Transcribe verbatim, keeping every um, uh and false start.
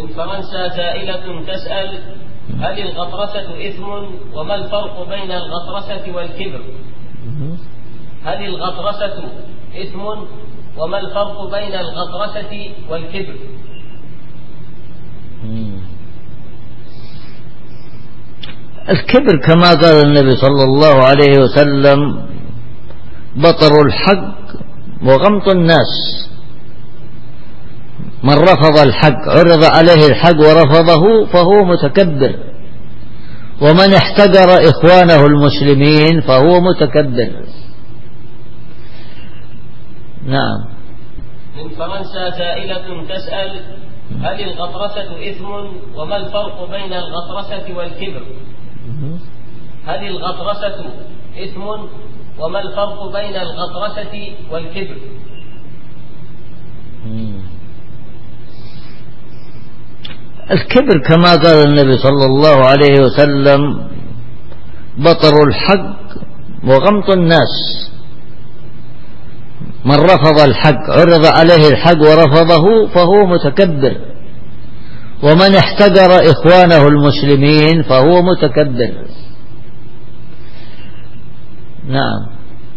من فرنسا سائلة تسأل: هل الغطرسة إثم وما الفرق بين الغطرسة والكبر؟ هل الغطرسة إثم وما الفرق بين الغطرسة والكبر؟ الكبر كما قال النبي صلى الله عليه وسلم: بطر الحق وغمط الناس. من رفض الحق عرض عليه الحق ورفضه فهو متكبر، ومن احتقر إخوانه المسلمين فهو متكبر. نعم. من فرنسا سائلة تسأل: هل الغطرسة إثم وما الفرق بين الغطرسة والكبر؟ هل الغطرسة إثم وما الفرق بين الغطرسة والكبر؟ الكبر كما قال النبي صلى الله عليه وسلم: بطر الحق وغمط الناس. من رفض الحق عرض عليه الحق ورفضه فهو متكبر، ومن احتقر إخوانه المسلمين فهو متكبر. نعم.